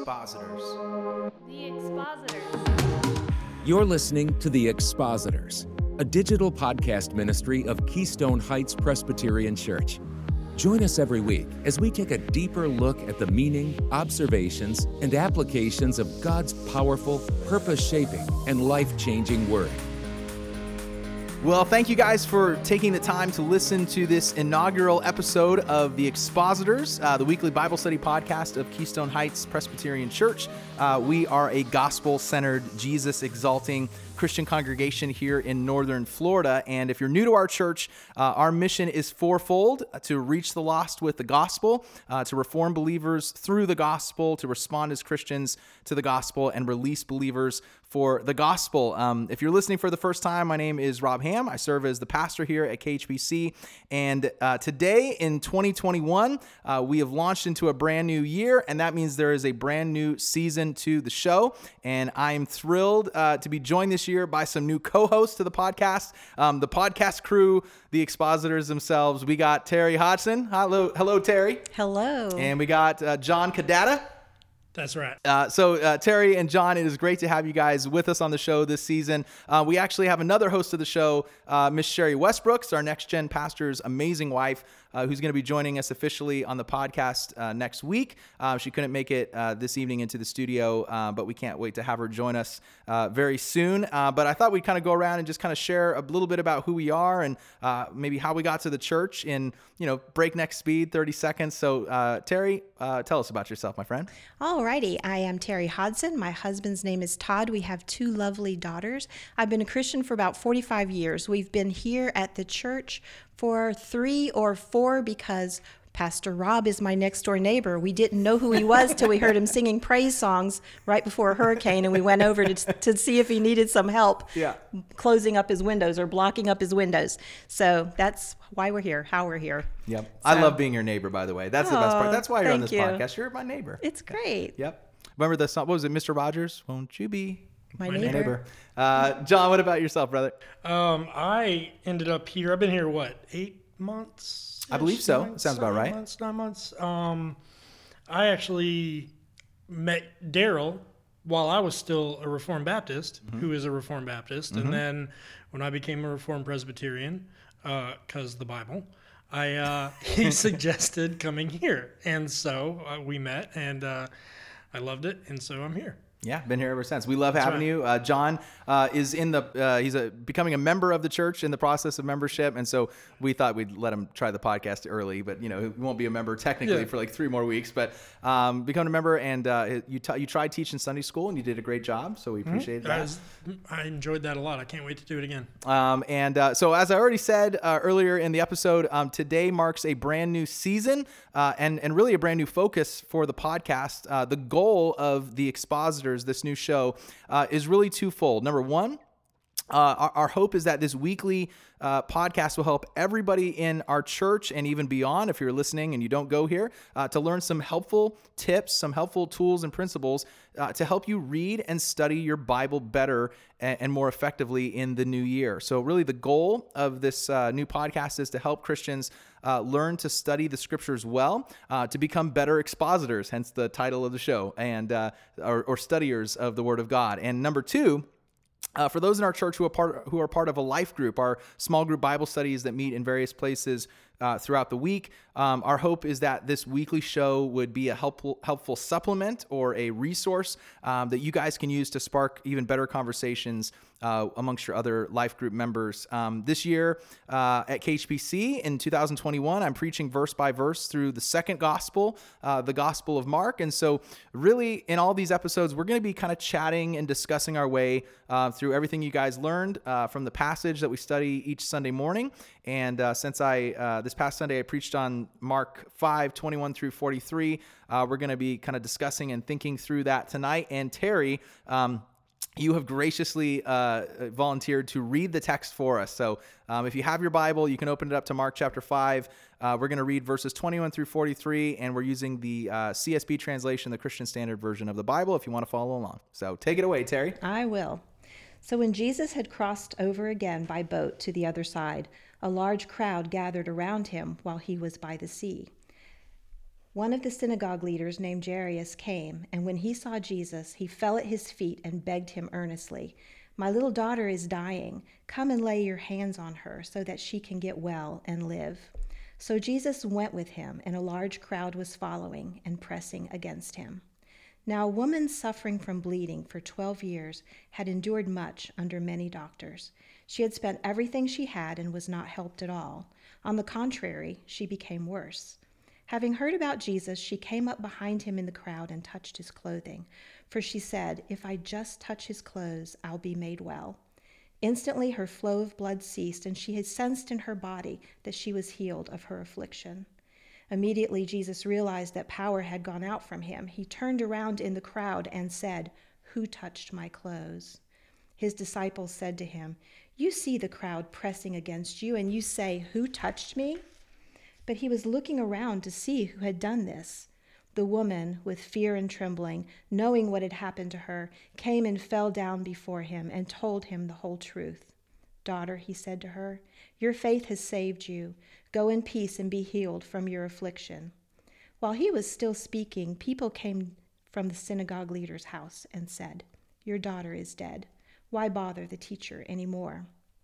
Expositors. The Expositors. You're listening to The Expositors, a digital podcast ministry of Keystone Heights Presbyterian Church. Join us every week as we take a deeper look at the meaning, observations, and applications of God's powerful, purpose-shaping, and life-changing Word. Well, thank you guys for taking the time to listen to this inaugural episode of The Expositors, the weekly Bible study podcast of Keystone Heights Presbyterian Church. We are a gospel-centered, Jesus-exalting Christian congregation here in Northern Florida. And if you're new to our church, our mission is fourfold: to reach the lost with the gospel, to reform believers through the gospel, to respond as Christians to the gospel, and release believers for the gospel. If you're listening for the first time, my name is Rob Ham. I serve as the pastor here at KHBC. And today in 2021, we have launched into a brand new year, and that means there is a brand new season to the show. And I am thrilled to be joined this year by some new co-hosts to the podcast. The podcast crew, the expositors themselves. We got Terry Hodgson. Hello, Terry. Hello. And we got John Cadata. That's right. So Terry and John, it is great to have you guys with us on the show this season. We actually have another host of the show, Miss Sherry Westbrooks, our Next Gen pastor's amazing wife, who's going to be joining us officially on the podcast next week. She couldn't make it this evening into the studio, but we can't wait to have her join us very soon. But I thought we'd kind of go around and just kind of share a little bit about who we are and maybe how we got to the church in, breakneck speed, 30 seconds. So Terry, tell us about yourself, my friend. Alrighty, I am Terry Hodgson. My husband's name is Todd. We have two lovely daughters. I've been a Christian for about 45 years. We've been here at the church for 3 or 4 because Pastor Rob is my next door neighbor. We didn't know who he was till we heard him singing praise songs right before a hurricane, and we went over to see if he needed some help closing up his windows or blocking up his windows. So that's why we're here, how we're here. Yep. So, I love being your neighbor, by the way. That's the best part. That's why you're on this podcast. You're my neighbor. It's great. Yep. Remember the song? What was it? Mr. Rogers, won't you be my neighbor? John, what about yourself, brother? I ended up here. I've been here, 8 months? I believe so. Sounds about right. 9 months. I actually met Daryl while I was still a Reformed Baptist, who is a Reformed Baptist. And then when I became a Reformed Presbyterian, because the Bible, he suggested coming here. And so we met, and I loved it, and so I'm here. Yeah, been here ever since. We love having you. John is in he's becoming a member of the church, in the process of membership, and so we thought we'd let him try the podcast early, but he won't be a member technically for 3 more weeks, but become a member, and you tried teaching Sunday school, and you did a great job, so we appreciate that. I enjoyed that a lot. I can't wait to do it again. So as I already said earlier in the episode, today marks a brand new season and really a brand new focus for the podcast. The goal of the Expositors, this new show, is really twofold. Number one, our hope is that this weekly podcast will help everybody in our church and even beyond, if you're listening and you don't go here, to learn some helpful tips, some helpful tools and principles to help you read and study your Bible better and more effectively in the new year. So really the goal of this new podcast is to help Christians learn to study the scriptures well, to become better expositors, hence the title of the show, and or studiers of the Word of God. And number two, for those in our church who are part of a life group, our small group Bible studies that meet in various places throughout the week, our hope is that this weekly show would be a helpful supplement or a resource that you guys can use to spark even better conversations amongst your other life group members. This year at KHBC in 2021, I'm preaching verse by verse through the second gospel, the Gospel of Mark. And so really in all these episodes, we're going to be kind of chatting and discussing our way through everything you guys learned from the passage that we study each Sunday morning. And since this past Sunday, I preached on Mark 5:21 through 43, we're going to be kind of discussing and thinking through that tonight. And Terry, you have graciously volunteered to read the text for us. So if you have your Bible, you can open it up to Mark chapter 5. We're going to read verses 21 through 43, and we're using the CSB translation, the Christian Standard Version of the Bible, if you want to follow along. So take it away, Terry. I will. So when Jesus had crossed over again by boat to the other side, a large crowd gathered around him while he was by the sea. One of the synagogue leaders named Jairus came, and when he saw Jesus, he fell at his feet and begged him earnestly, "My little daughter is dying. Come and lay your hands on her so that she can get well and live." So Jesus went with him, and a large crowd was following and pressing against him. Now a woman suffering from bleeding for 12 years had endured much under many doctors. She had spent everything she had and was not helped at all. On the contrary, she became worse. Having heard about Jesus, she came up behind him in the crowd and touched his clothing. For she said, "If I just touch his clothes, I'll be made well." Instantly her flow of blood ceased, and she had sensed in her body that she was healed of her affliction. Immediately Jesus realized that power had gone out from him. He turned around in the crowd and said, "Who touched my clothes?" His disciples said to him, "You see the crowd pressing against you, and you say, 'Who touched me?'" But he was looking around to see who had done this. The woman, with fear and trembling, knowing what had happened to her, came and fell down before him and told him the whole truth. "Daughter," he said to her, "your faith has saved you. Go in peace and be healed from your affliction." While he was still speaking, people came from the synagogue leader's house and said, "Your daughter is dead. Why bother the teacher anymore?"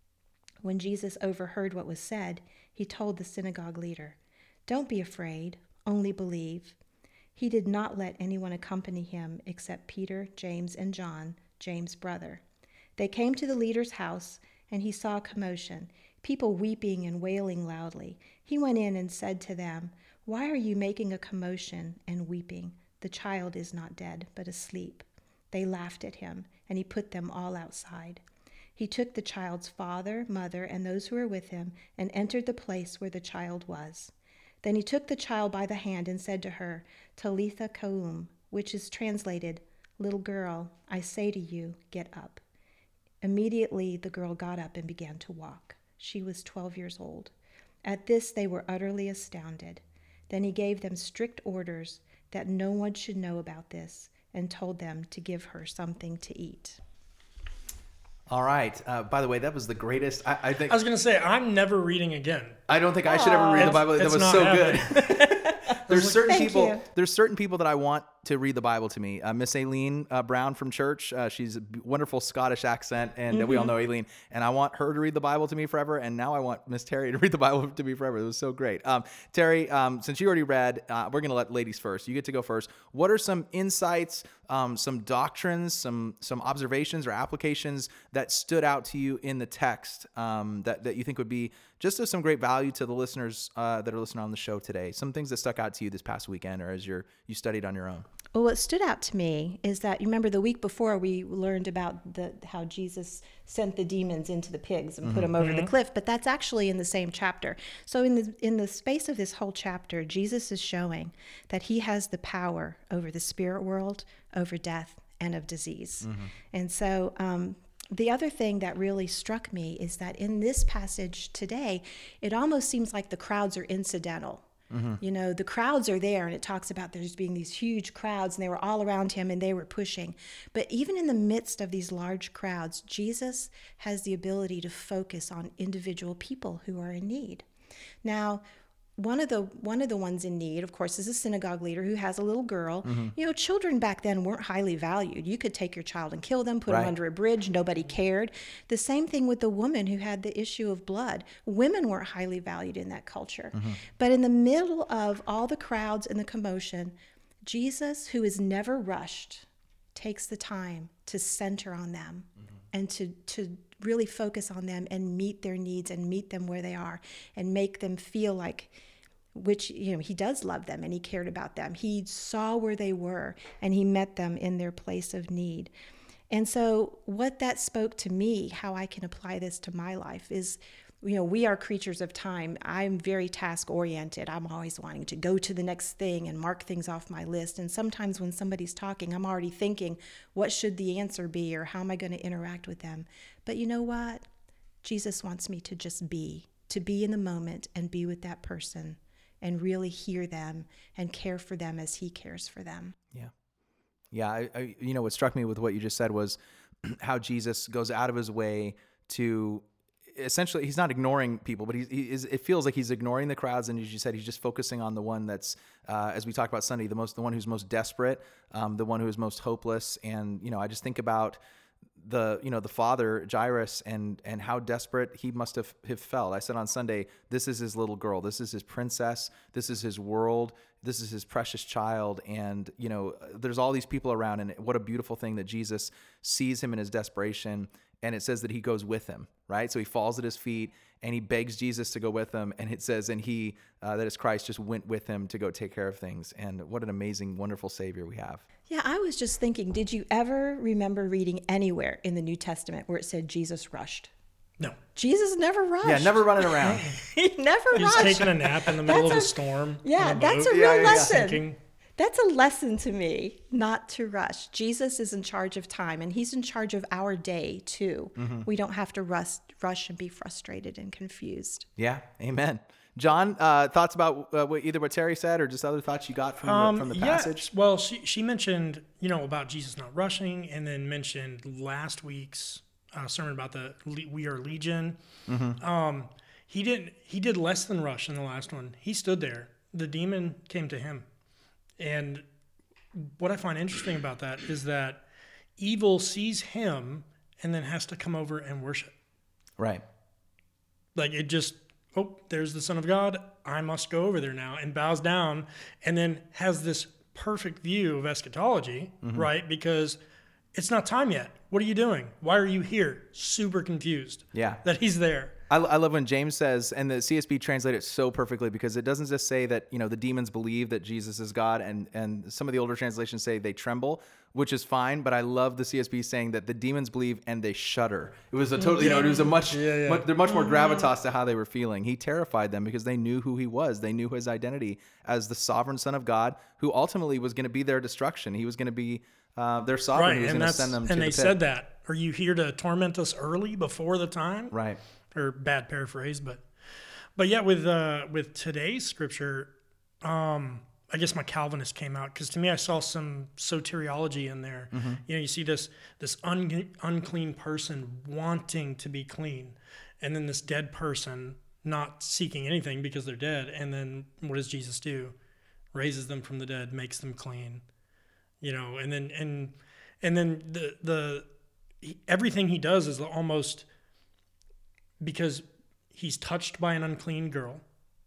When Jesus overheard what was said, he told the synagogue leader, "Don't be afraid, only believe." He did not let anyone accompany him except Peter, James, and John, James' brother. They came to the leader's house, and he saw a commotion, people weeping and wailing loudly. He went in and said to them, "Why are you making a commotion and weeping? The child is not dead, but asleep." They laughed at him, and he put them all outside. He took the child's father, mother, and those who were with him, and entered the place where the child was. Then he took the child by the hand and said to her, "Talitha koum," which is translated, "Little girl, I say to you, get up." Immediately the girl got up and began to walk. She was 12 years old. At this they were utterly astounded. Then he gave them strict orders that no one should know about this, and told them to give her something to eat. All right. By the way, that was the greatest. I think. I was going to say, I'm never reading again. I don't think I should ever read the Bible. That It's was not so happening. good. There's certain Thank people. you. There's certain people that I want to read the Bible to me. Miss Aileen Brown from church. She's a wonderful Scottish accent, and we all know Aileen. And I want her to read the Bible to me forever. And now I want Miss Terry to read the Bible to me forever. It was so great. Terry, since you already read, we're going to let ladies first. You get to go first. What are some insights, some doctrines, some observations or applications that stood out to you in the text that you think would be just of some great value to the listeners that are listening on the show today? Some things that stuck out to you this past weekend or as you studied on your own. Well, what stood out to me is that, you remember the week before we learned about how Jesus sent the demons into the pigs and put them over the cliff, but that's actually in the same chapter. So in the space of this whole chapter, Jesus is showing that he has the power over the spirit world, over death, and of disease. And so the other thing that really struck me is that in this passage today, it almost seems like the crowds are incidental. You know, the crowds are there, and it talks about there's being these huge crowds, and they were all around him, and they were pushing. But even in the midst of these large crowds, Jesus has the ability to focus on individual people who are in need. Now, one of the ones in need, of course, is a synagogue leader who has a little girl. You know, children back then weren't highly valued. You could take your child and kill them, put them under a bridge. Nobody cared. The same thing with the woman who had the issue of blood. Women weren't highly valued in that culture. But in the middle of all the crowds and the commotion, Jesus, who is never rushed, takes the time to center on them and to really focus on them and meet their needs and meet them where they are and make them feel like, which, you know, he does love them and he cared about them. He saw where they were and he met them in their place of need. And so what that spoke to me, how I can apply this to my life is, you know, we are creatures of time. I'm very task oriented. I'm always wanting to go to the next thing and mark things off my list. And sometimes when somebody's talking, I'm already thinking, what should the answer be, or how am I going to interact with them? But you know what? Jesus wants me to just be in the moment and be with that person and really hear them and care for them as he cares for them. Yeah. Yeah. I what struck me with what you just said was how Jesus goes out of his way to essentially he's not ignoring people, but it feels like he's ignoring the crowds. And as you said, he's just focusing on the one that's, as we talked about Sunday, the one who's most desperate, the one who is most hopeless. And, I just think about the father Jairus and how desperate he must have felt. I said on Sunday, this is his little girl. This is his princess. This is his world. This is his precious child. And, there's all these people around, and what a beautiful thing that Jesus sees him in his desperation. And it says that he goes with him, right? So he falls at his feet and he begs Jesus to go with him. And it says, and he, that is Christ, just went with him to go take care of things. And what an amazing, wonderful Savior we have. Yeah, I was just thinking, did you ever remember reading anywhere in the New Testament where it said Jesus rushed? No. Jesus never rushed. Yeah, never running around. He never He's rushed. taking a nap in the middle of a storm. Yeah, on a that's boat. a real Yeah. lesson. Thinking, That's a lesson to me, not to rush. Jesus is in charge of time, and he's in charge of our day, too. We don't have to rush and be frustrated and confused. Yeah, amen. John, thoughts about either what Terry said or just other thoughts you got from the passage? Yeah, well, she mentioned, about Jesus not rushing, and then mentioned last week's sermon about we are legion. He did less than rush in the last one. He stood there. The demon came to him. And what I find interesting about that is that evil sees him and then has to come over and worship. Right. Like it just, there's the Son of God. I must go over there now, and bows down, and then has this perfect view of eschatology, right? Because it's not time yet. What are you doing? Why are you here? Super confused. Yeah. That he's there. I love when James says, and the CSB translate it so perfectly, because it doesn't just say that, the demons believe that Jesus is God, and some of the older translations say they tremble, which is fine, but I love the CSB saying that the demons believe and they shudder. It was a totally, it was a much more gravitas to how they were feeling. He terrified them because they knew who he was. They knew his identity as the sovereign Son of God, who ultimately was going to be their destruction. He was going to be their sovereign, who was going to send them to the pit. And they said that. Are you here to torment us early before the time? Right. Or bad paraphrase, but yeah, with today's scripture, I guess my Calvinist came out, because to me I saw some soteriology in there. You see this unclean person wanting to be clean, and then this dead person not seeking anything because they're dead. And then what does Jesus do? Raises them from the dead, makes them clean. And then everything he does is almost because he's touched by an unclean girl,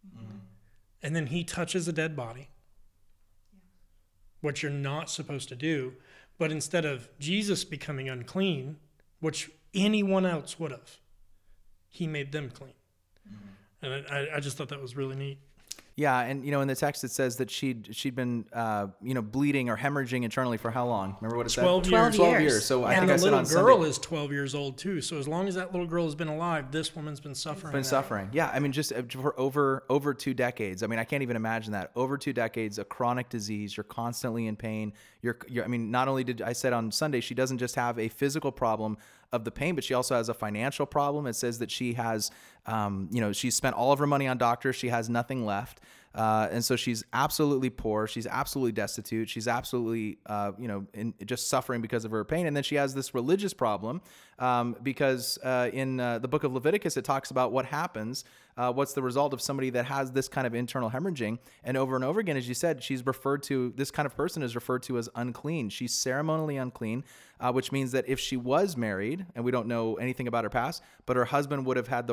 and then he touches a dead body, what you're not supposed to do. But instead of Jesus becoming unclean, which anyone else would have, he made them clean. And I just thought that was really neat. Yeah, and in the text it says that she'd been bleeding or hemorrhaging internally for how long? Remember what it said? 12 years. 12 years. So I think I said on the little girl Sunday, is 12 years old too. So as long as that little girl has been alive, this woman's been suffering. Yeah, I mean, just for over 2 decades. I mean, I can't even imagine that. Over 2 decades, a chronic disease. You're constantly in pain. I mean, not only did I said on Sunday, she doesn't just have a physical problem of the pain, but she also has a financial problem. It says that she has, she's spent all of her money on doctors. She has nothing left. And so she's absolutely poor. She's absolutely destitute. She's absolutely, just suffering because of her pain. And then she has this religious problem because in the book of Leviticus, it talks about what happens, what's the result of somebody that has this kind of internal hemorrhaging. And over again, as you said, this kind of person is referred to as unclean. She's ceremonially unclean, which means that if she was married, and we don't know anything about her past, but her husband would have had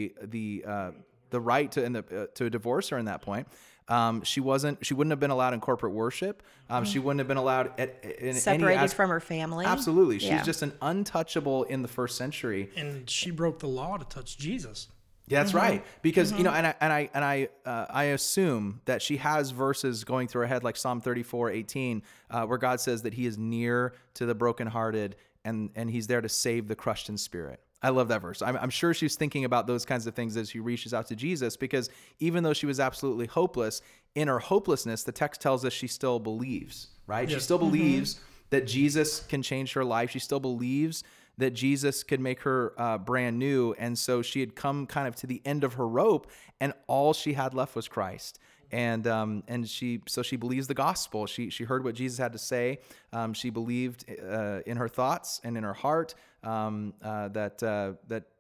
the right to divorce her in that point. She wouldn't have been allowed in corporate worship. She wouldn't have been allowed separated from her family. Absolutely. She's just an untouchable in the first century. And she broke the law to touch Jesus. Yeah, that's right. Because, I assume that she has verses going through her head like Psalm 34:18, where God says that he is near to the brokenhearted and he's there to save the crushed in spirit. I love that verse. I'm sure she's thinking about those kinds of things as she reaches out to Jesus, because even though she was absolutely hopeless, in her hopelessness, the text tells us she still believes, right? Yes. She still believes that Jesus can change her life. She still believes that Jesus could make her brand new. And so she had come kind of to the end of her rope, and all she had left was Christ. And she believes the gospel. She heard what Jesus had to say. She believed in her thoughts and in her heart that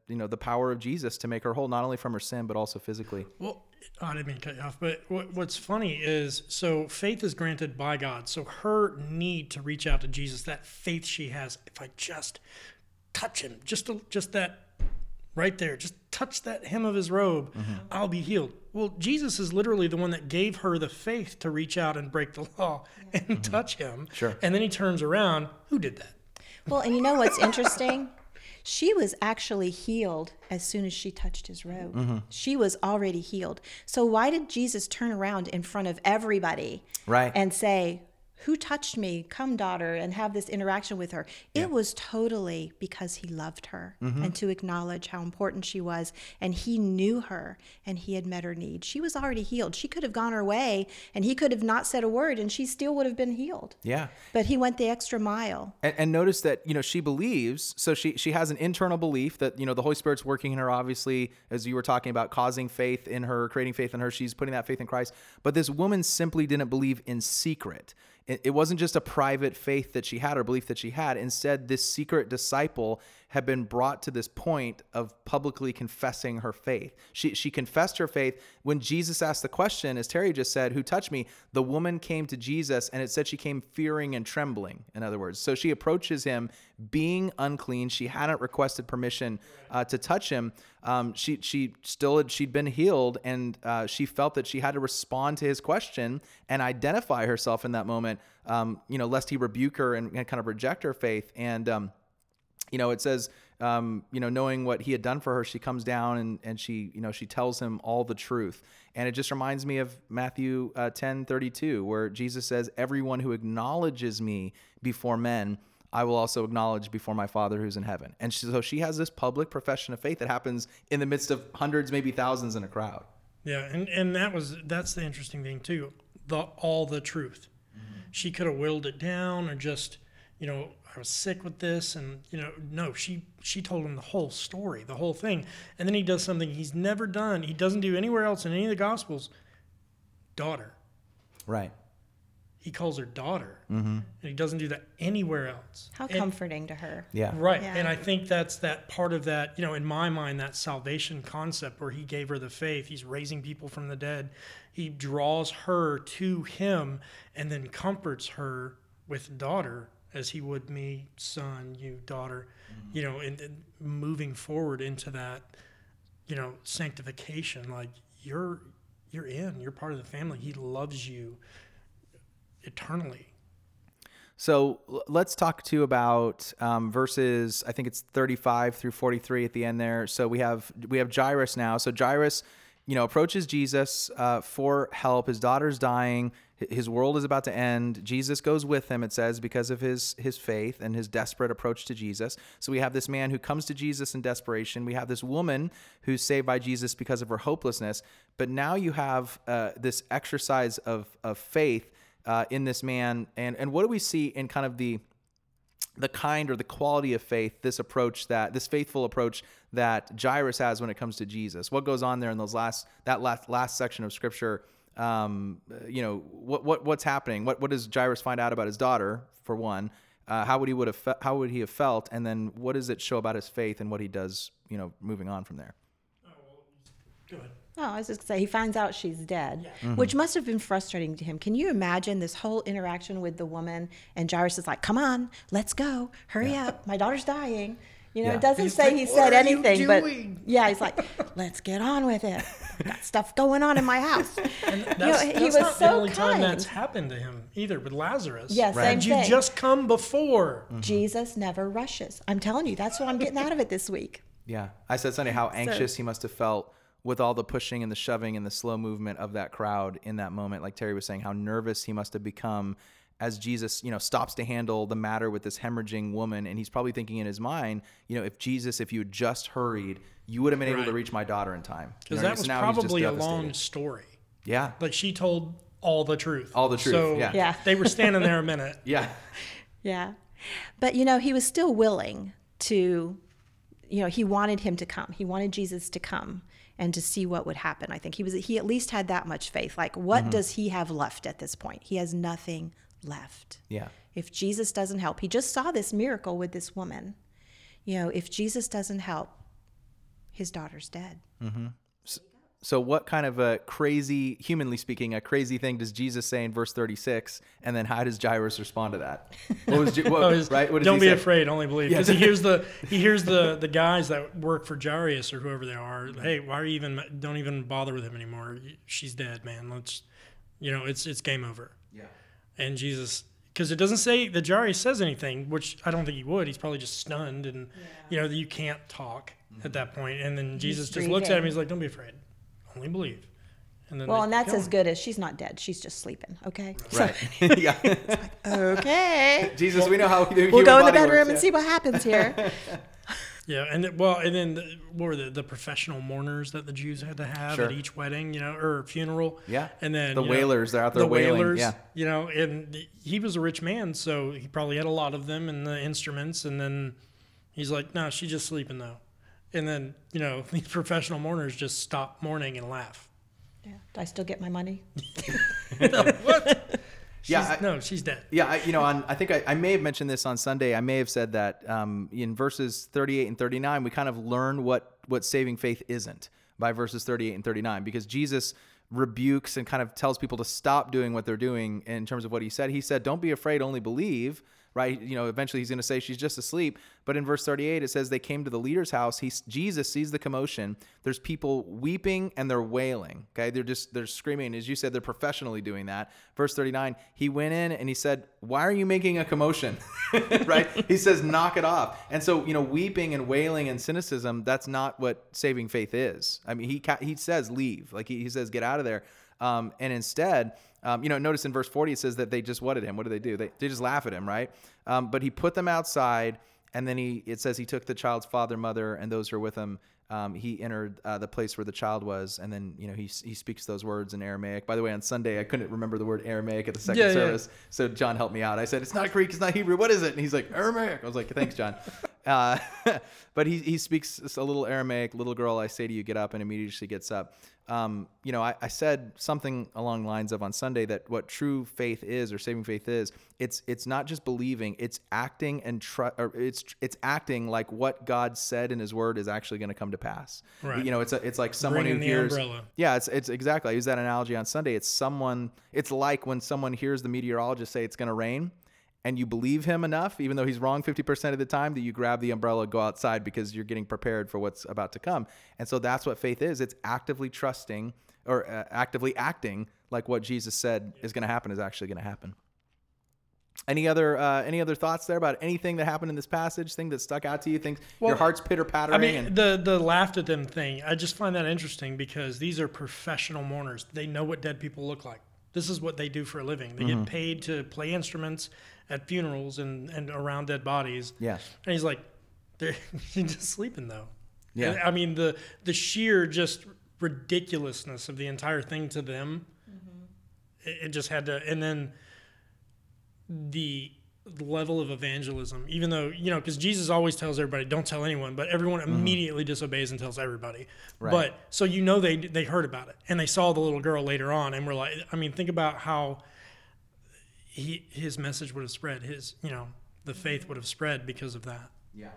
the power of Jesus to make her whole, not only from her sin, but also physically. Well, I didn't mean to cut you off, but what's funny is, so faith is granted by God. So her need to reach out to Jesus, that faith she has, if I just touch him, just that right there, just touch that hem of his robe, I'll be healed. Well, Jesus is literally the one that gave her the faith to reach out and break the law and touch him. Sure. And then he turns around. Who did that? Well, and you know what's interesting? She was actually healed as soon as she touched his robe. She was already healed. So why did Jesus turn around in front of everybody and say, who touched me? Come, daughter, and have this interaction with her. It was totally because he loved her and to acknowledge how important she was. And he knew her and he had met her need. She was already healed. She could have gone her way and he could have not said a word and she still would have been healed. Yeah. But he went the extra mile. And notice that, she believes, so she has an internal belief that, the Holy Spirit's working in her, obviously, as you were talking about, causing faith in her, creating faith in her. She's putting that faith in Christ. But this woman simply didn't believe in secret. It wasn't just a private faith that she had or belief that she had. Instead, this secret disciple had been brought to this point of publicly confessing her faith. She confessed her faith. When Jesus asked the question, as Terry just said, who touched me? The woman came to Jesus, and it said she came fearing and trembling, in other words. So she approaches him being unclean. She hadn't requested permission to touch him. She'd been healed, and she felt that she had to respond to his question and identify herself in that moment, lest he rebuke her and kind of reject her faith. And it says, knowing what he had done for her, she comes down and she tells him all the truth. And it just reminds me of Matthew 10:32, where Jesus says, everyone who acknowledges me before men, I will also acknowledge before my Father who's in heaven. And so she has this public profession of faith that happens in the midst of hundreds, maybe thousands in a crowd. Yeah, and that's the interesting thing too. All the truth. She could have willed it down or just, I was sick with this, and no, she told him the whole story, the whole thing. And then he does something he's never done. He doesn't do anywhere else in any of the Gospels. Daughter. Right. He calls her daughter, and he doesn't do that anywhere else. How comforting to her. Yeah. Right. Yeah. And I think that's that part of that, in my mind, that salvation concept where he gave her the faith. He's raising people from the dead. He draws her to him and then comforts her with daughter, as he would me, son, you, daughter, and moving forward into that, sanctification. Like you're part of the family. He loves you eternally. So let's talk too about verses, I think it's 35 through 43 at the end there. So we have Jairus now. So Jairus, approaches Jesus for help. His daughter's dying. His world is about to end. Jesus goes with him, it says, because of his faith and his desperate approach to Jesus. So we have this man who comes to Jesus in desperation. We have this woman who's saved by Jesus because of her hopelessness. But now you have this exercise of faith in this man. And what do we see in kind of the kind or the quality of faith, this faithful approach that Jairus has when it comes to Jesus? What goes on there in that last section of scripture? What's happening? What does Jairus find out about his daughter, for one? How would he have felt? And then what does it show about his faith and what he does, moving on from there? Go ahead. Oh, I was just going to say, he finds out she's dead, which must have been frustrating to him. Can you imagine this whole interaction with the woman? And Jairus is like, come on, let's go. Hurry up. My daughter's dying. It doesn't say he said anything, but he's like, let's get on with it. Got stuff going on in my house. And that's he was not the so only time kind. that's happened to him either with Lazarus. Yeah, same Had you thing. just come before? Jesus never rushes. I'm telling you, that's what I'm getting out of it this week. Yeah. I said Sunday how anxious he must have felt with all the pushing and the shoving and the slow movement of that crowd in that moment. Like Terry was saying, how nervous he must have become as Jesus, stops to handle the matter with this hemorrhaging woman. And he's probably thinking in his mind, if you had just hurried, you would have been able to reach my daughter in time. Because that was probably a long story. Yeah. Like she told all the truth. All the truth, so yeah. They were standing there a minute. Yeah. Yeah. But, he was still willing to, he wanted him to come. He wanted Jesus to come and to see what would happen. I think he at least had that much faith. Like, what does he have left at this point? He has nothing left. Yeah. If Jesus doesn't help, he just saw this miracle with this woman. If Jesus doesn't help, his daughter's dead. So what kind of a crazy, humanly speaking, a crazy thing does Jesus say in verse 36? And then how does Jairus respond to that? What was right? What does Don't he be say? afraid, only believe. Because he hears the guys that work for Jairus or whoever they are. Hey, why are you don't even bother with him anymore? She's dead, man. Let's, it's game over. Yeah. And Jesus, because it doesn't say that Jairus says anything, which I don't think he would. He's probably just stunned, and that you can't talk at that point. And then Jesus just looks at him. He's like, "Don't be afraid, only believe." And then And that's as good as she's not dead. She's just sleeping. Okay. Right. Yeah. Okay. Jesus, we know how the We'll human go in the body bedroom works, and see what happens here. Yeah, and then what were the professional mourners that the Jews had to have Sure. at each wedding, or funeral? Yeah. And then The wailers, they're out there the wailing, wailers, yeah. and he was a rich man, so he probably had a lot of them and the instruments. And then he's like, "No, she's just sleeping though." And then these professional mourners just stop mourning and laugh. Yeah. Do I still get my money? What? Yeah, She's dead. Yeah, I think I may have mentioned this on Sunday. I may have said that in verses 38 and 39, we kind of learn what saving faith isn't by verses 38 and 39, because Jesus rebukes and kind of tells people to stop doing what they're doing in terms of what he said. He said, "Don't be afraid, only believe." Right? Eventually he's going to say she's just asleep. But in verse 38, it says they came to the leader's house. Jesus sees the commotion. There's people weeping and they're wailing. Okay. They're screaming. As you said, they're professionally doing that. Verse 39, he went in and he said, "Why are you making a commotion?" Right? He says, "Knock it off." And so, weeping and wailing and cynicism, that's not what saving faith is. I mean, he says, "Leave." Like he says, "Get out of there." And instead, notice in verse 40, it says that they just what at him? What do they do? They just laugh at him, right? But he put them outside, and then it says he took the child's father, mother, and those who were with him. He entered the place where the child was, and then he speaks those words in Aramaic. By the way, on Sunday I couldn't remember the word Aramaic at the second service, so John helped me out. I said, "It's not Greek, it's not Hebrew. What is it?" And he's like, "Aramaic." I was like, "Thanks, John." But he speaks a little Aramaic. "Little girl, I say to you, get up," and immediately she gets up. I said something along the lines of on Sunday that what true faith is, or saving faith is, it's not just believing, it's acting it's acting like what God said in his word is actually going to come to pass. Right. It's like someone Bringing who the hears. umbrella. Yeah, it's exactly. I used that analogy on Sunday. It's like when someone hears the meteorologist say it's going to rain, and you believe him enough, even though he's wrong 50% of the time, that you grab the umbrella, go outside because you're getting prepared for what's about to come. And so that's what faith is. It's actively trusting or actively acting like what Jesus said is going to happen is actually going to happen. Any other thoughts there about anything that happened in this passage, thing that stuck out to you, things your heart's pitter-pattering? I mean, the laughed at them thing, I just find that interesting because these are professional mourners. They know what dead people look like. This is what they do for a living. They get paid to play instruments at funerals and around dead bodies. Yeah. And he's like, they're just sleeping though. Yeah. And, I mean, the sheer just ridiculousness of the entire thing to them, it just had to, and then the level of evangelism, even though, because Jesus always tells everybody, don't tell anyone, but everyone immediately disobeys and tells everybody. Right. But so they heard about it and they saw the little girl later on and were like, I mean, think about how his message would have spread, the faith would have spread because of that. Yeah.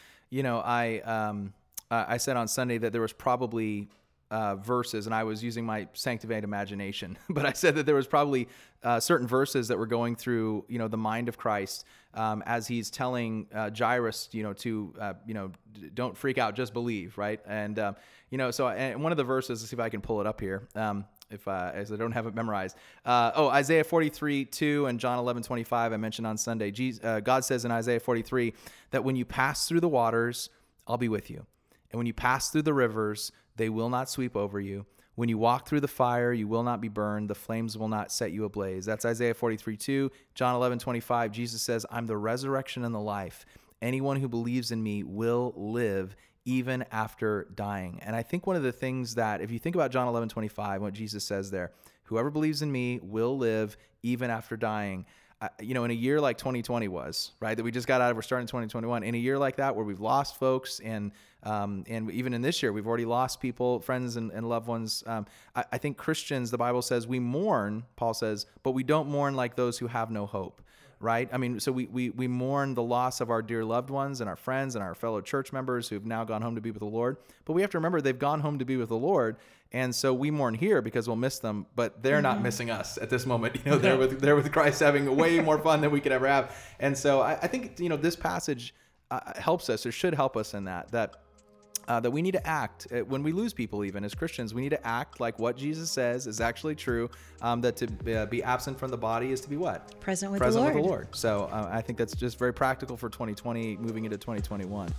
I said on Sunday that there was probably verses, and I was using my sanctified imagination, but I said that there was probably certain verses that were going through, the mind of Christ as he's telling Jairus, to don't freak out, just believe, right? And so and one of the verses, let's see if I can pull it up here. As I don't have it memorized. Isaiah 43:2 and John 11:25 I mentioned on Sunday. God says in Isaiah 43 that when you pass through the waters, I'll be with you. And when you pass through the rivers, they will not sweep over you. When you walk through the fire, you will not be burned. The flames will not set you ablaze. That's Isaiah 43:2. John 11:25, Jesus says, I'm the resurrection and the life. Anyone who believes in me will live even after dying. And I think one of the things that, if you think about John 11:25, what Jesus says there, whoever believes in me will live even after dying. In a year like 2020 was, right, that we just got out of, we're starting 2021, in a year like that where we've lost folks and even in this year, we've already lost people, friends and loved ones. I think Christians, the Bible says we mourn, Paul says, but we don't mourn like those who have no hope. right? I mean, so we mourn the loss of our dear loved ones and our friends and our fellow church members who've now gone home to be with the Lord. But we have to remember they've gone home to be with the Lord. And so we mourn here because we'll miss them, but they're not missing us at this moment. You know, they're with Christ, having way more fun than we could ever have. And so I think, you know, this passage helps us, or should help us in that we need to act when we lose people. Even as Christians, we need to act like what Jesus says is actually true. That to be absent from the body is to be what? Present with Present the with Lord. the Lord. So I think that's just very practical for 2020, moving into 2021.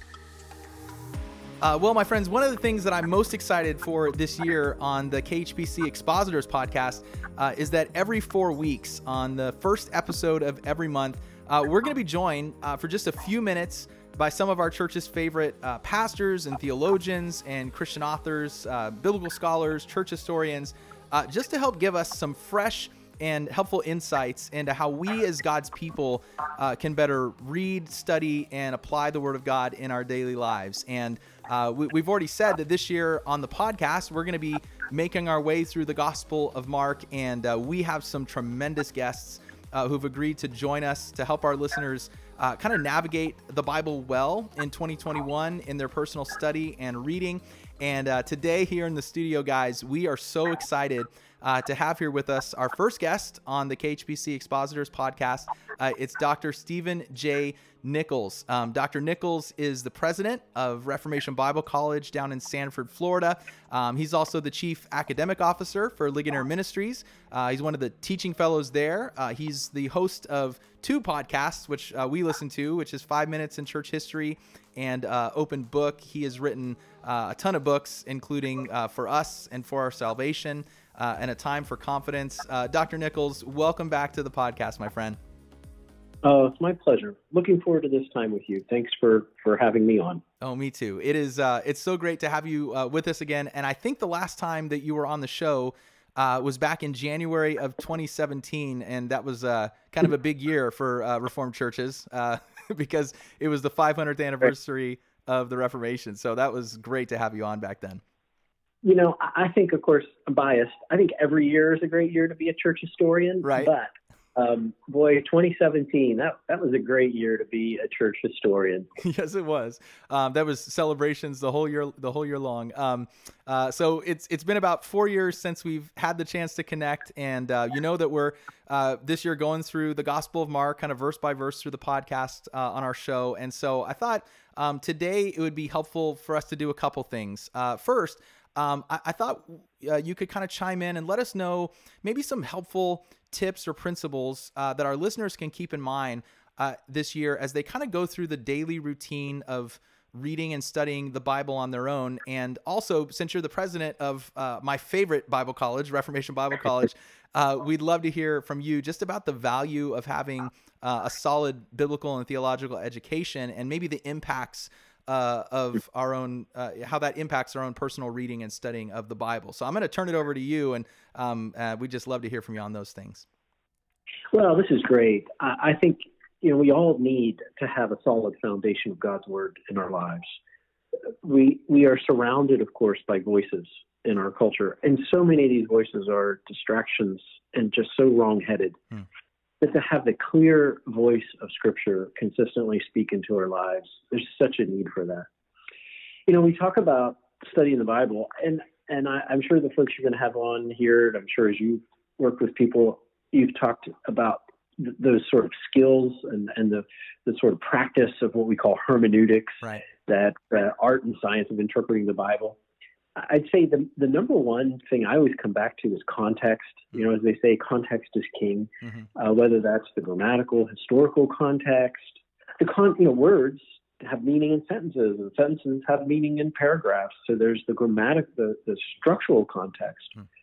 Well, my friends, one of the things that I'm most excited for this year on the KHPC Expositors podcast is that every 4 weeks on the first episode of every month, we're going to be joined for just a few minutes by some of our church's favorite pastors and theologians and Christian authors, biblical scholars, church historians, just to help give us some fresh and helpful insights into how we as God's people can better read, study, and apply the Word of God in our daily lives. And we've already said that this year on the podcast, we're going to be making our way through the Gospel of Mark, and we have some tremendous guests who've agreed to join us to help our listeners kind of navigate the Bible well in 2021 in their personal study and reading. And today here in the studio, guys, we are so excited to have here with us our first guest on the KHPC Expositors podcast. It's Dr. Stephen J. Nichols. Dr. Nichols is the president of Reformation Bible College down in Sanford, Florida. He's also the chief academic officer for Ligonier Ministries. He's one of the teaching fellows there. He's the host of 2 podcasts, which we listen to, which is 5 Minutes in Church History and Open Book. He has written a ton of books, including For Us and For Our Salvation, and A Time for Confidence. Dr. Nichols, welcome back to the podcast, my friend. Oh, it's my pleasure. Looking forward to this time with you. Thanks for having me on. Oh, me too. It is. It's so great to have you with us again. And I think the last time that you were on the show was back in January of 2017, and that was kind of a big year for Reformed churches because it was the 500th anniversary of the Reformation. So that was great to have you on back then. You know, I think, of course, I'm biased. I think every year is a great year to be a church historian. Right. But boy, 2017, that was a great year to be a church historian. Yes, it was. That was celebrations the whole year long. So it's been about 4 years since we've had the chance to connect, and you know that we're this year going through the Gospel of Mark, kind of verse by verse through the podcast on our show. And so I thought today it would be helpful for us to do a couple things. First, I thought you could kind of chime in and let us know maybe some helpful tips or principles that our listeners can keep in mind this year as they kind of go through the daily routine of reading and studying the Bible on their own. And also, since you're the president of my favorite Bible college, Reformation Bible College, we'd love to hear from you just about the value of having a solid biblical and theological education, and maybe the impacts of our own, how that impacts our own personal reading and studying of the Bible. So I'm going to turn it over to you, and we'd just love to hear from you on those things. Well, this is great. I think, you know, we all need to have a solid foundation of God's Word in our lives. We are surrounded, of course, by voices in our culture, and so many of these voices are distractions and just so wrong-headed. But to have the clear voice of Scripture consistently speak into our lives, there's such a need for that. You know, we talk about studying the Bible, and I'm sure the folks you're going to have on here, and I'm sure as you work with people, you've talked about those sort of skills and the sort of practice of what we call hermeneutics, right? That art and science of interpreting the Bible. I'd say the number one thing I always come back to is context. You know, as they say, context is king. Whether that's the grammatical, historical context, words have meaning in sentences, and sentences have meaning in paragraphs. So there's the the structural context.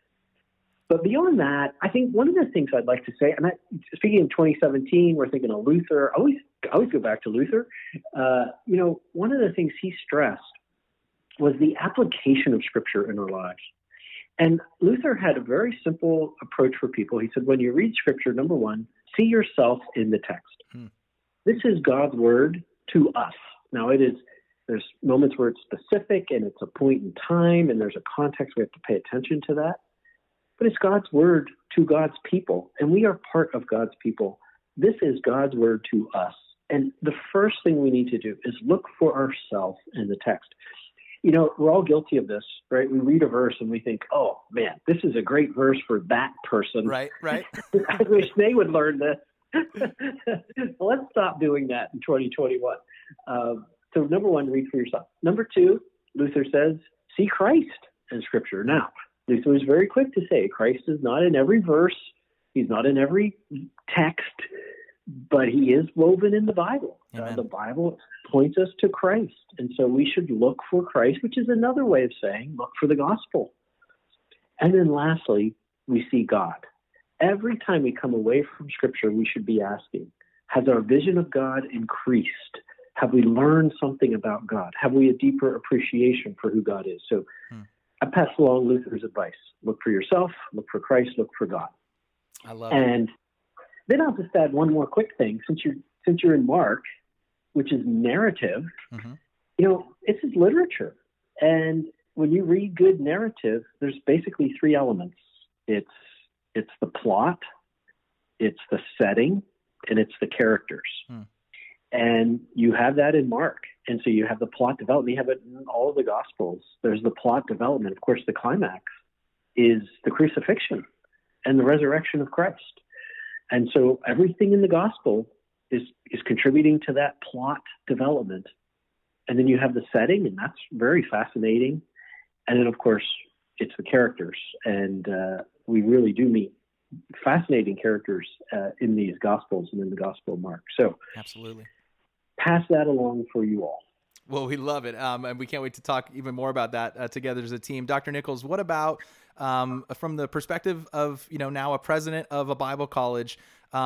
But beyond that, I think one of the things I'd like to say, and speaking in 2017, we're thinking of Luther. I always go back to Luther. You know, one of the things he stressed was the application of Scripture in our lives. And Luther had a very simple approach for people. He said, when you read Scripture, number one, see yourself in the text. This is God's Word to us. Now, there's moments where it's specific and it's a point in time and there's a context. We have to pay attention to that. But it's God's Word to God's people, and we are part of God's people. This is God's word to us. And the first thing we need to do is look for ourselves in the text. You know, we're all guilty of this, right? We read a verse and we think, oh, man, this is a great verse for that person. Right. I wish they would learn this. Let's stop doing that in 2021. So number one, read for yourself. Number two, Luther says, see Christ in Scripture. Now, Luther was very quick to say Christ is not in every verse. He's not in every text, but he is woven in the Bible. The Bible points us to Christ. And so we should look for Christ, which is another way of saying look for the gospel. And then lastly, we see God. Every time we come away from Scripture, we should be asking, has our vision of God increased? Have we learned something about God? Have we a deeper appreciation for who God is? So I pass along Luther's advice. Look for yourself, look for Christ, look for God. I love it. And then I'll just add one more quick thing. Since you're in Mark, which is narrative, you know, this is literature. And when you read good narrative, there's basically three elements. It's the plot, it's the setting, and it's the characters. And you have that in Mark. And so you have the plot development. You have it in all of the Gospels. There's the plot development. Of course, the climax is the crucifixion and the resurrection of Christ. And so everything in the Gospel is contributing to that plot development. And then you have the setting, and that's very fascinating. And then, of course, it's the characters. And we really do meet fascinating characters in these Gospels and in the Gospel of Mark. So absolutely. Pass that along for you all. Well, we love it. And we can't wait to talk even more about that together as a team. Dr. Nichols, what about from the perspective of, you know, now a president of a Bible college,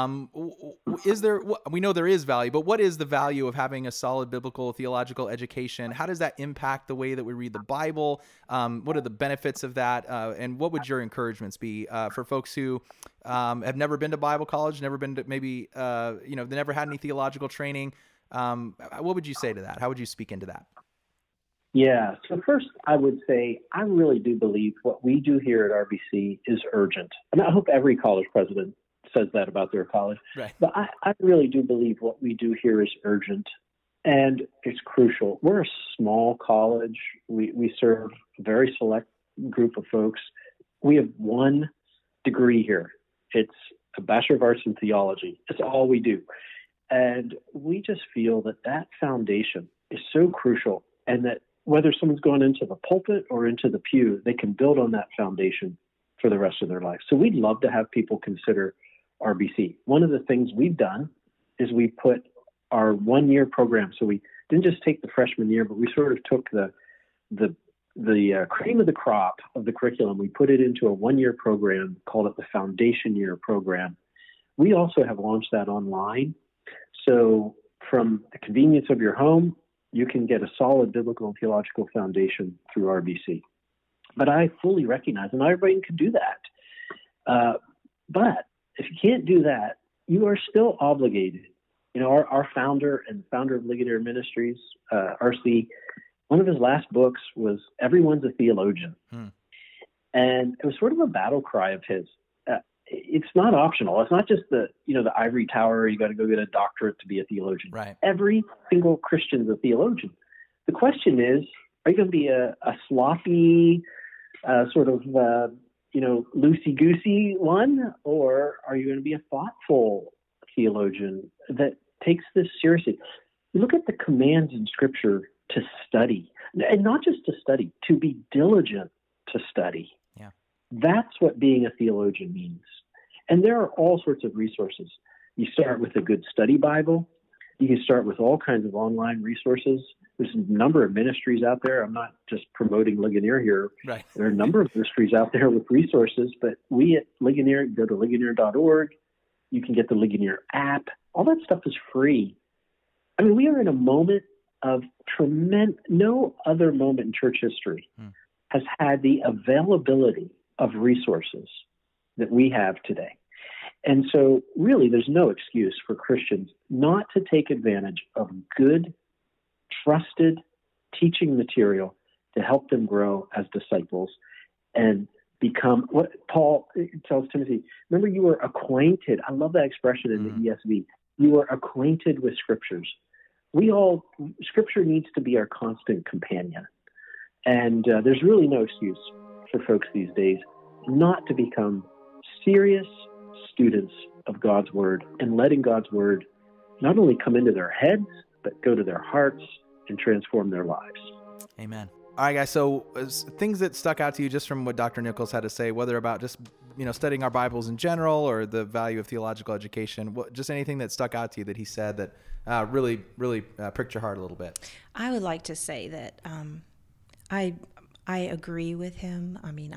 is there, we know there is value, but what is the value of having a solid biblical theological education? How does that impact the way that we read the Bible? What are the benefits of that? And what would your encouragements be for folks who have never been to Bible college, never been to maybe, you know, they never had any theological training? What would you say to that? How would you speak into that? Yeah. So first, I would say I really do believe what we do here at RBC is urgent. And I hope every college president says that about their college. Right. But I really do believe what we do here is urgent and it's crucial. We're a small college. We serve a very select group of folks. We have one degree here. It's a Bachelor of Arts in Theology. It's all we do. And we just feel that that foundation is so crucial, and that whether someone's going into the pulpit or into the pew, they can build on that foundation for the rest of their life. So we'd love to have people consider RBC. One of the things we've done is we put our one-year program. So we didn't just take the freshman year, but we sort of took the cream of the crop of the curriculum. We put it into a one-year program, called it the Foundation Year Program. We also have launched that online. So from the convenience of your home, you can get a solid biblical and theological foundation through RBC. But I fully recognize, and not everybody can do that. But if you can't do that, you are still obligated. You know, our founder and founder of Ligonier Ministries, R.C., one of his last books was Everyone's a Theologian. And it was sort of a battle cry of his. It's not optional. It's not just the ivory tower. You got to go get a doctorate to be a theologian. Right. Every single Christian is a theologian. The question is, are you going to be a sloppy, sort of, loosey-goosey one, or are you going to be a thoughtful theologian that takes this seriously? Look at the commands in Scripture to study, and not just to study, to be diligent to study. Yeah. That's what being a theologian means. And there are all sorts of resources. You start with a good study Bible. You can start with all kinds of online resources. There's a number of ministries out there. I'm not just promoting Ligonier here. Right. There are a number of ministries out there with resources, but we at Ligonier, go to ligonier.org. You can get the Ligonier app. All that stuff is free. I mean, we are in a moment of no other moment in church history has had the availability of resources that we have today. And so really there's no excuse for Christians not to take advantage of good, trusted teaching material to help them grow as disciples. And become what Paul tells Timothy. Remember, you were acquainted. I love that expression in the ESV. You were acquainted with scriptures. Scripture needs to be our constant companion. And there's really no excuse for folks these days not to become serious students of God's word and letting God's word not only come into their heads, but go to their hearts and transform their lives. Amen. All right, guys. So things that stuck out to you just from what Dr. Nichols had to say, whether about just, studying our Bibles in general or the value of theological education, just anything that stuck out to you that he said that really pricked your heart a little bit. I would like to say that I agree with him. I mean,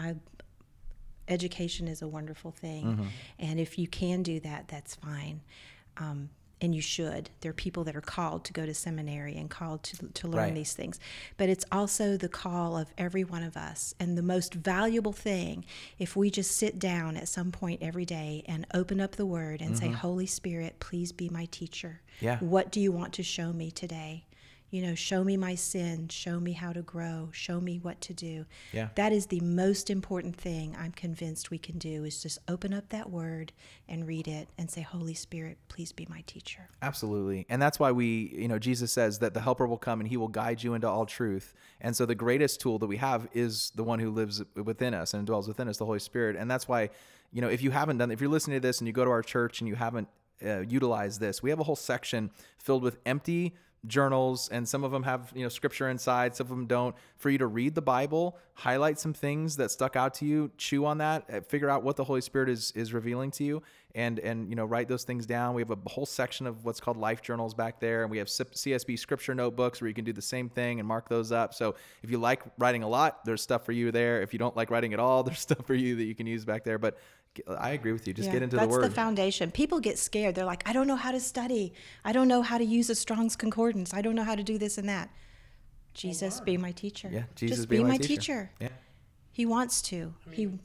education is a wonderful thing, and if you can do that, that's fine. And you should. There are people that are called to go to seminary and called to learn these things. But it's also the call of every one of us. And the most valuable thing, if we just sit down at some point every day and open up the Word and say, Holy Spirit, please be my teacher. Yeah. What do you want to show me today? Show me my sin, show me how to grow, show me what to do. Yeah. That is the most important thing I'm convinced we can do, is just open up that word and read it and say, Holy Spirit, please be my teacher. Absolutely. And that's why Jesus says that the Helper will come and he will guide you into all truth. And so the greatest tool that we have is the one who lives within us and dwells within us, the Holy Spirit. And that's why, if you're listening to this and you go to our church and you haven't utilized this, we have a whole section filled with empty journals, and some of them have scripture inside, some of them don't, for you to read the Bible, highlight some things that stuck out to you, chew on that, figure out what the Holy Spirit is revealing to you, and write those things down. We have a whole section of what's called life journals back there, and we have CSB scripture notebooks where you can do the same thing and mark those up. So if you like writing a lot, there's stuff for you there. If you don't like writing at all, there's stuff for you that you can use back there. But I agree with you. Just get into the Word. That's the foundation. People get scared. They're like, I don't know how to study. I don't know how to use a Strong's Concordance. I don't know how to do this and that. Jesus, be my teacher. Yeah, Jesus, just be my teacher. Yeah. He wants to.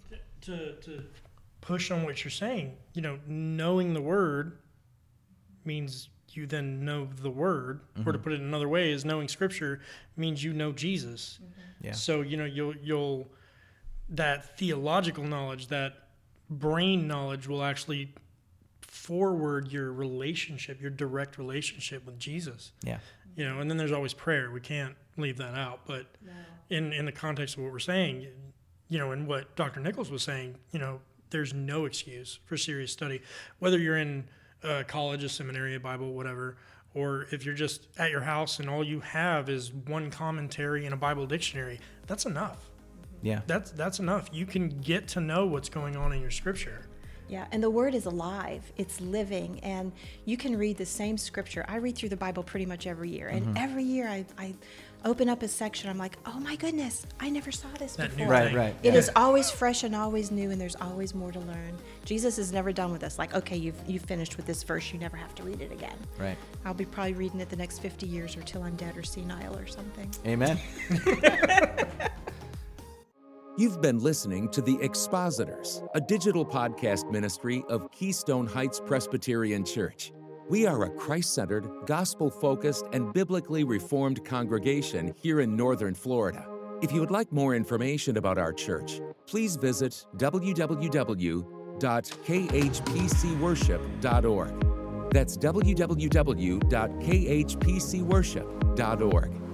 To push on what you're saying, knowing the Word means you then know the Word. Or to put it another way, is knowing Scripture means you know Jesus. Yeah. So you'll that theological knowledge, that brain knowledge, will actually forward your relationship, your direct relationship with Jesus. Yeah. And then there's always prayer. We can't leave that out. But in the context of what we're saying, and what Dr. Nichols was saying, there's no excuse for serious study. Whether you're in college, a seminary, a Bible, whatever, or if you're just at your house and all you have is one commentary and a Bible dictionary, that's enough. Yeah. That's enough. You can get to know what's going on in your scripture. Yeah, and the Word is alive. It's living, and you can read the same scripture. I read through the Bible pretty much every year, and every year I open up a section. I'm like, oh my goodness, I never saw this before. Right. It is always fresh and always new, and there's always more to learn. Jesus is never done with us. Like, okay, you've finished with this verse. You never have to read it again. Right. I'll be probably reading it the next 50 years or till I'm dead or senile or something. Amen. You've been listening to The Expositors, a digital podcast ministry of Keystone Heights Presbyterian Church. We are a Christ-centered, gospel-focused, and biblically reformed congregation here in Northern Florida. If you would like more information about our church, please visit www.khpcworship.org. That's www.khpcworship.org.